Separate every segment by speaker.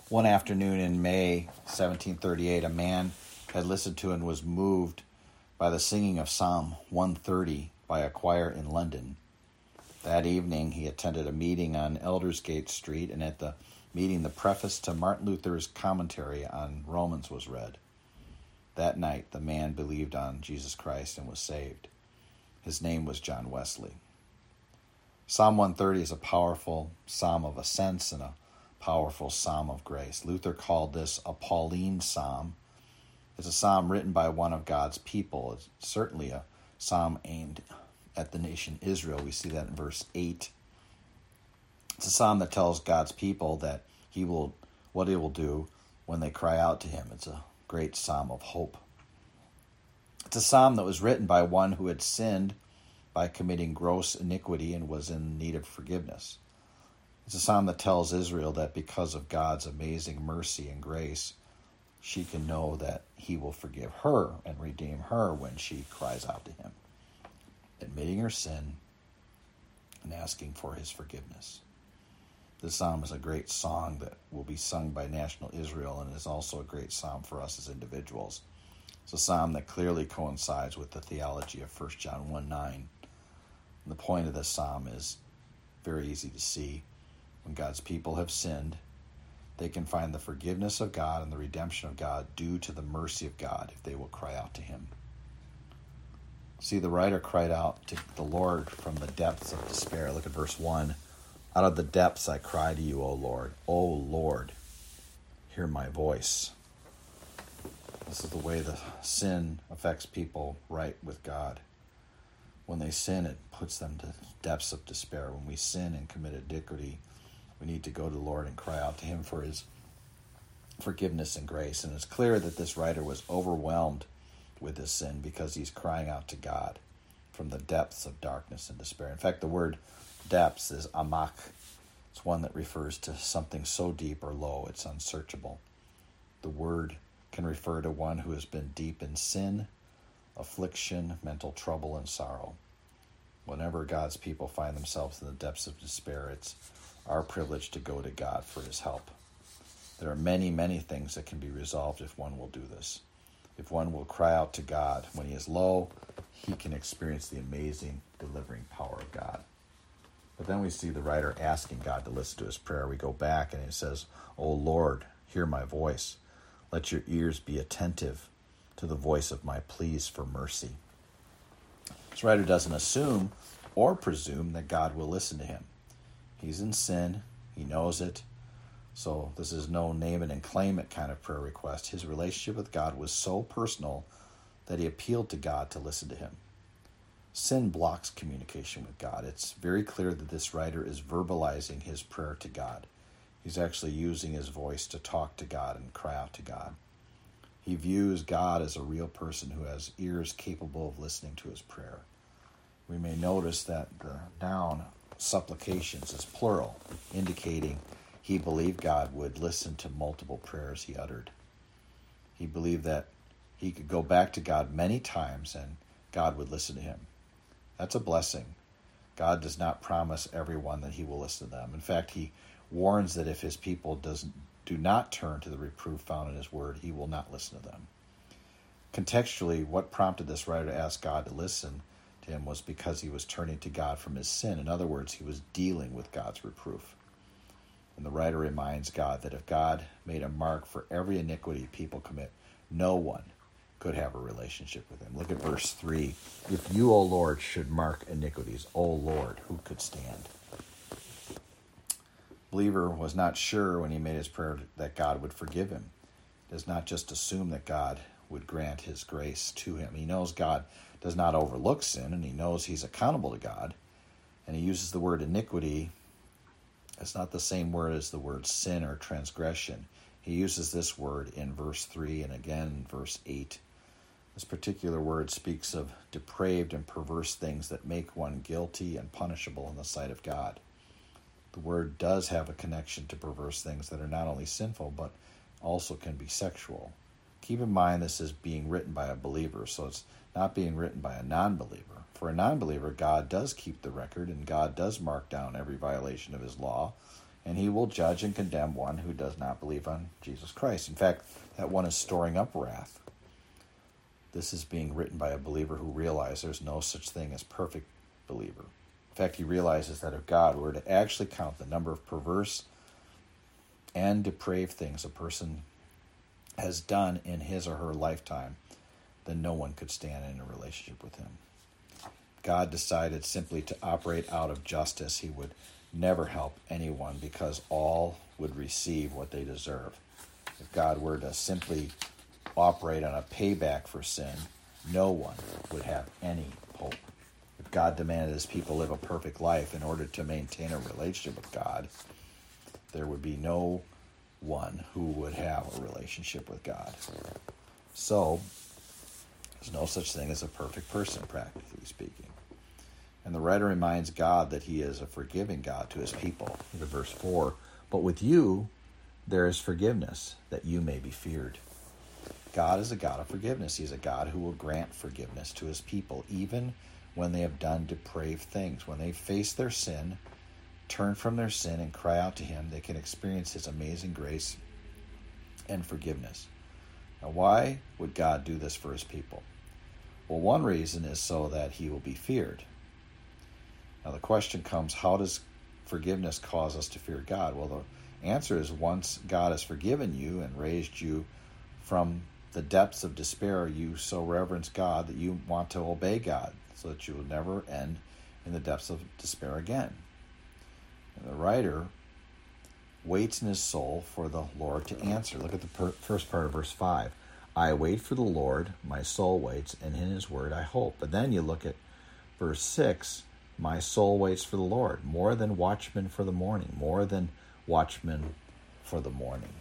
Speaker 1: One afternoon in May 1738, a man had listened to and was moved by the singing of Psalm 130 by a choir in London. That evening, he attended a meeting on Aldersgate Street, and at the meeting, the preface to Martin Luther's commentary on Romans was read. That night, the man believed on Jesus Christ and was saved. His name was John Wesley. Psalm 130 is a powerful psalm of ascents and a powerful psalm of grace. Luther called this a Pauline psalm. It's a psalm written by one of God's people. It's certainly a psalm aimed at the nation Israel. We see that in verse 8. It's a psalm that tells God's people that what he will do when they cry out to him. It's a great psalm of hope. It's a psalm that was written by one who had sinned by committing gross iniquity and was in need of forgiveness. It's a psalm that tells Israel that because of God's amazing mercy and grace, she can know that he will forgive her and redeem her when she cries out to him, admitting her sin and asking for his forgiveness. This psalm is a great song that will be sung by national Israel and is also a great psalm for us as individuals. It's a psalm that clearly coincides with the theology of 1 John 1:9. And the point of this psalm is very easy to see. When God's people have sinned, they can find the forgiveness of God and the redemption of God due to the mercy of God if they will cry out to him. See, the writer cried out to the Lord from the depths of despair. Look at verse 1. Out of the depths I cry to you, O Lord. O Lord, hear my voice. This is the way the sin affects people right with God. When they sin, it puts them to depths of despair. When we sin and commit iniquity, we need to go to the Lord and cry out to him for his forgiveness and grace. And it's clear that this writer was overwhelmed with his sin because he's crying out to God from the depths of darkness and despair. In fact, the word depths is amak. It's one that refers to something so deep or low it's unsearchable. The word can refer to one who has been deep in sin, affliction, mental trouble, and sorrow. Whenever God's people find themselves in the depths of despair, it's our privilege to go to God for his help. There are many, many things that can be resolved if one will do this. If one will cry out to God when he is low, he can experience the amazing delivering power of God. But then we see the writer asking God to listen to his prayer. We go back and it says, O Lord, hear my voice. Let your ears be attentive to the voice of my pleas for mercy. This writer doesn't assume or presume that God will listen to him. He's in sin. He knows it. So this is no name it and claim it kind of prayer request. His relationship with God was so personal that he appealed to God to listen to him. Sin blocks communication with God. It's very clear that this writer is verbalizing his prayer to God. He's actually using his voice to talk to God and cry out to God. He views God as a real person who has ears capable of listening to his prayer. We may notice that the noun supplications is plural, indicating he believed God would listen to multiple prayers he uttered. He believed that he could go back to God many times and God would listen to him. That's a blessing. God does not promise everyone that he will listen to them. In fact, he warns that if his people do not turn to the reproof found in his word, he will not listen to them. Contextually, what prompted this writer to ask God to listen to him was because he was turning to God from his sin. In other words, he was dealing with God's reproof. And the writer reminds God that if God made a mark for every iniquity people commit, no one could have a relationship with him. Look at verse 3. If you, O Lord, should mark iniquities, O Lord, who could stand? Believer was not sure when he made his prayer that God would forgive him. He does not just assume that God would grant his grace to him. He knows God does not overlook sin, and he knows he's accountable to God. And he uses the word iniquity. It's not the same word as the word sin or transgression. He uses this word in verse 3 and again in verse 8. This particular word speaks of depraved and perverse things that make one guilty and punishable in the sight of God. The word does have a connection to perverse things that are not only sinful, but also can be sexual. Keep in mind this is being written by a believer, so it's not being written by a non-believer. For a non-believer, God does keep the record, and God does mark down every violation of his law, and he will judge and condemn one who does not believe on Jesus Christ. In fact, that one is storing up wrath. This is being written by a believer who realizes there's no such thing as perfect believer. In fact, he realizes that if God were to actually count the number of perverse and depraved things a person has done in his or her lifetime, then no one could stand in a relationship with him. God decided simply to operate out of justice. He would never help anyone because all would receive what they deserve. If God were to simply operate on a payback for sin, no one would have any hope. If God demanded his people live a perfect life in order to maintain a relationship with God, there would be no one who would have a relationship with God. So, there's no such thing as a perfect person, practically speaking. And the writer reminds God that he is a forgiving God to his people. Look at verse 4. But with you there is forgiveness, that you may be feared. God is a God of forgiveness. He's a God who will grant forgiveness to his people, even when they have done depraved things. When they face their sin, turn from their sin, and cry out to him, they can experience his amazing grace and forgiveness. Now, why would God do this for his people? Well, one reason is so that he will be feared. Now, the question comes, how does forgiveness cause us to fear God? Well, the answer is once God has forgiven you and raised you from the depths of despair, you so reverence God that you want to obey God so that you will never end in the depths of despair again. And the writer waits in his soul for the Lord to answer. Look at the first part of verse 5. I wait for the Lord, my soul waits, and in his word I hope. But then you look at verse 6. My soul waits for the Lord, more than watchmen for the morning, more than watchmen for the morning.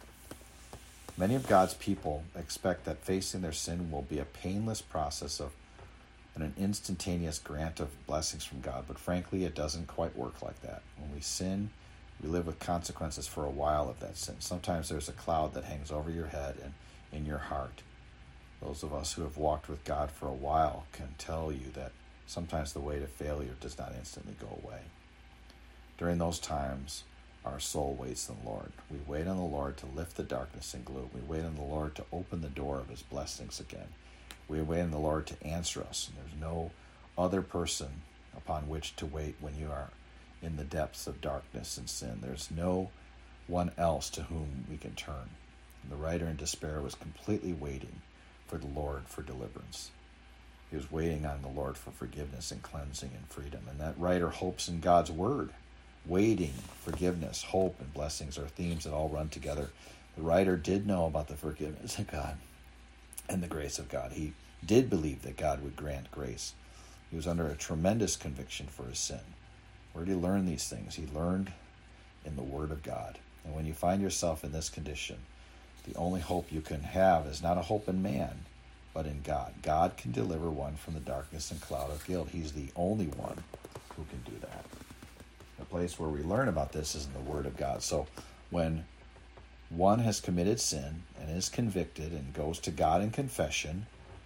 Speaker 1: Many of God's people expect that facing their sin will be a painless process of an instantaneous grant of blessings from God, but frankly, it doesn't quite work like that. When we sin, we live with consequences for a while of that sin. Sometimes there's a cloud that hangs over your head and in your heart. Those of us who have walked with God for a while can tell you that sometimes the weight of failure does not instantly go away. During those times, our soul waits on the Lord. We wait on the Lord to lift the darkness and gloom. We wait on the Lord to open the door of his blessings again. We wait on the Lord to answer us. And there's no other person upon which to wait when you are in the depths of darkness and sin. There's no one else to whom we can turn. And the writer in despair was completely waiting for the Lord for deliverance. He was waiting on the Lord for forgiveness and cleansing and freedom. And that writer hopes in God's word. Waiting, forgiveness, hope, and blessings are themes that all run together. The writer did know about the forgiveness of God and the grace of God. He did believe that God would grant grace. He was under a tremendous conviction for his sin. Where did he learn these things? He learned in the Word of God. And when you find yourself in this condition, the only hope you can have is not a hope in man, but in God. God can deliver one from the darkness and cloud of guilt. He's the only one who can do that. The place where we learn about this is in the Word of God. So when one has committed sin and is convicted and goes to God in confession,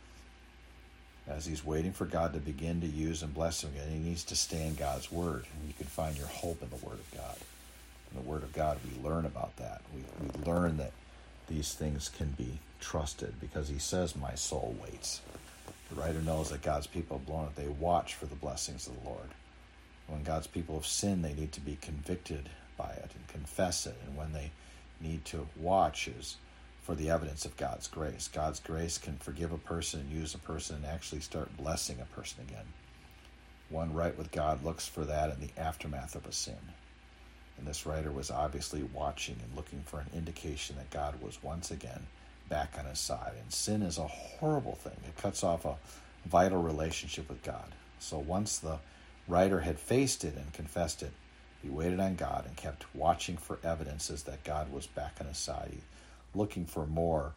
Speaker 1: as he's waiting for God to begin to use and bless him again, he needs to stay in God's Word. And you can find your hope in the Word of God. In the Word of God, we learn about that. We learn that these things can be trusted because he says, my soul waits. The writer knows that God's people have blown it. They watch for the blessings of the Lord. When God's people have sinned, they need to be convicted by it and confess it. And when they need to watch is for the evidence of God's grace. God's grace can forgive a person and use a person and actually start blessing a person again. One right with God looks for that in the aftermath of a sin. And this writer was obviously watching and looking for an indication that God was once again back on his side. And sin is a horrible thing. It cuts off a vital relationship with God. So once the writer had faced it and confessed it, he waited on God and kept watching for evidences that God was back on his side, looking for more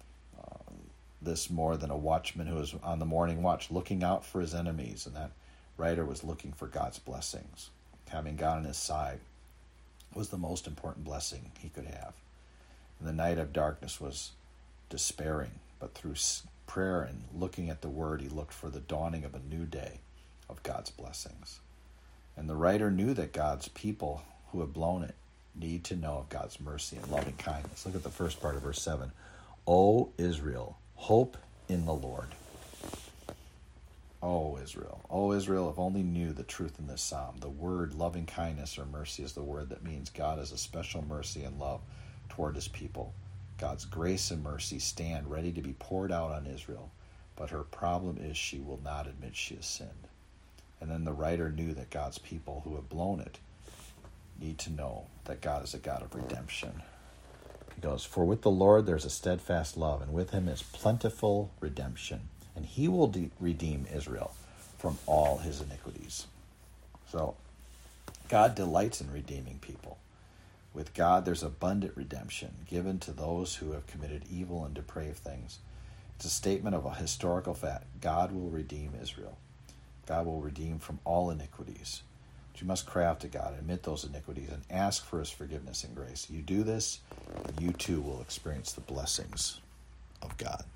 Speaker 1: than a watchman who was on the morning watch, looking out for his enemies. And that writer was looking for God's blessings. Having God on his side was the most important blessing he could have. And the night of darkness was despairing, but through prayer and looking at the Word, he looked for the dawning of a new day of God's blessings. And the writer knew that God's people who had blown it need to know of God's mercy and loving kindness. Look at the first part of verse 7. O Israel, hope in the Lord. O Israel, if only knew the truth in this psalm. The word loving kindness or mercy is the word that means God has a special mercy and love toward his people. God's grace and mercy stand ready to be poured out on Israel, but her problem is she will not admit she has sinned. And then the writer knew that God's people who have blown it need to know that God is a God of redemption. He goes, for with the Lord there's a steadfast love, and with him is plentiful redemption, and he will redeem Israel from all his iniquities. So God delights in redeeming people. With God there's abundant redemption given to those who have committed evil and depraved things. It's a statement of a historical fact. God will redeem Israel. God will redeem from all iniquities. But you must cry out to God, admit those iniquities, and ask for his forgiveness and grace. You do this, and you too will experience the blessings of God.